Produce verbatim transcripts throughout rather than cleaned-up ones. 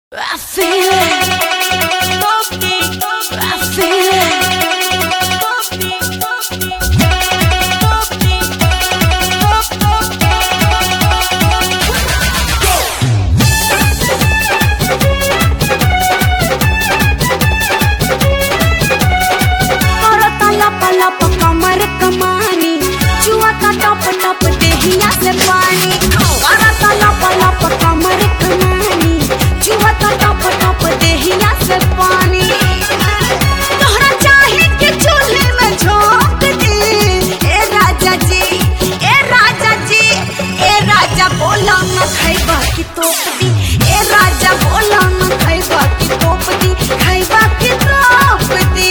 I feel it. I feel it. लप लप कमर कमानी चुआता टप टप देहिया से पानी करता लप लप कमर कमानी चुआता टप टप देहिया से पानी तोहरा चाहे के चूल्हे में झोंक दी ए राजा जी ए राजा जी ए राजा बोला न खैबा की तोप दी ए राजा बोला न खैबा की तोप दी खैबा की तोप दी।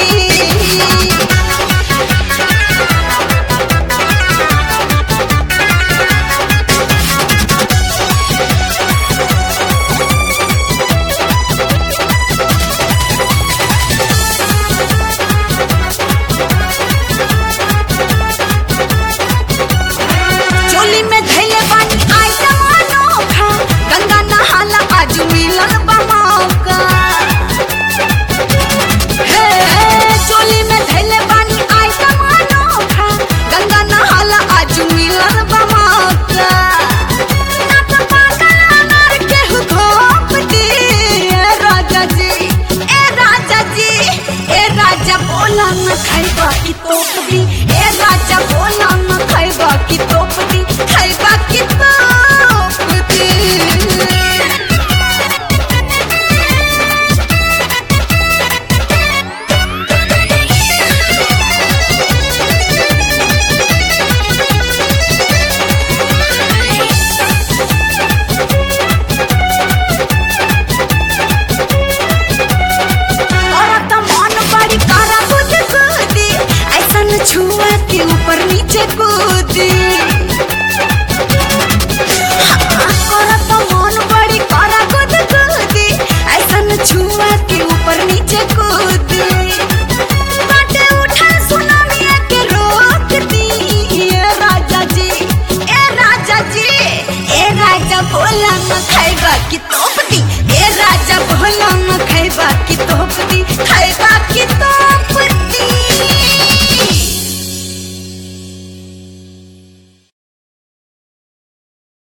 बोला न खैबा की तोप दी ए राजा बोला न खैबा की तोप दी खैबा की तोप दी। छुआ के ऊपर नीचे कूदी करत मन बड़ी करा कूद कूदी ऐसन छुआ के ऊपर नीचे कूदी बाटे उठा सुनामिया के रोक दी ए राजा जी ए राजा जी ए राजा बोला न खैबा की तो